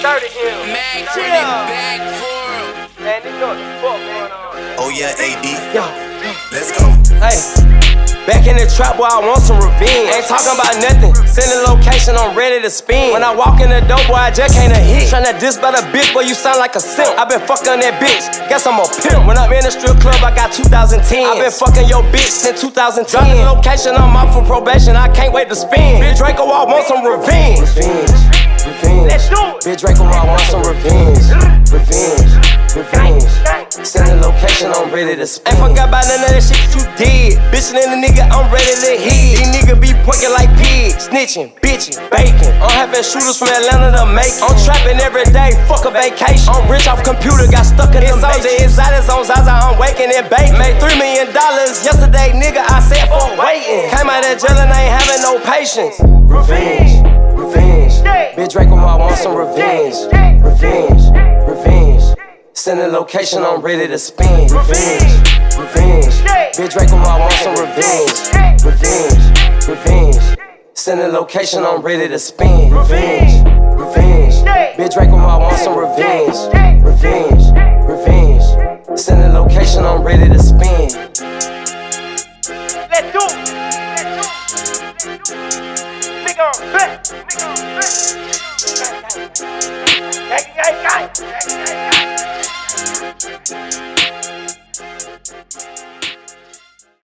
30 Hill. Mag for the back for him. Man, they know what the fuck going on. Oh yeah, AD. Yo, Let's go. hey. Back in the trap where I want some revenge. Ain't talking about nothing. Send a location, I'm ready to spin. When I walk in the door, boy, I just can't hit. Tryna diss by the bitch, boy, you sound like a simp. I been fucking that bitch. Guess I'm a pimp. When I'm in the strip club, I got 2010. I been fucking your bitch since 2010. Dropping location, I'm off from probation. I can't wait to spin. Big Draco, I want some revenge. Revenge. Let's do it. Big Draco, I want some revenge. Revenge. Send a location, I'm ready to spin. Ain't forgot about none of that shit you did. Bitchin' in the nigga, I'm ready to hit. These niggas be pointing like pigs. Snitching, bitching, baking. I'm having shooters from Atlanta to Macon. I'm trapping every day, fuck a vacation. I'm rich off computer, got stuck in the matrix. Inside his own Zaza, I'm waking and baking. Made $3 million yesterday, nigga, I said for waiting. Came out of jail and I ain't having no patience. Revenge. Big Draco, I want some revenge. Revenge. Send a location, I'm ready to spin. Revenge. Big Draco, I want some revenge. Revenge. Send a location, I'm ready to spin. Revenge. Big Draco, I want some revenge. Revenge. Send a location, I'm ready to spin. Let's do it. Nigga on back. Gang.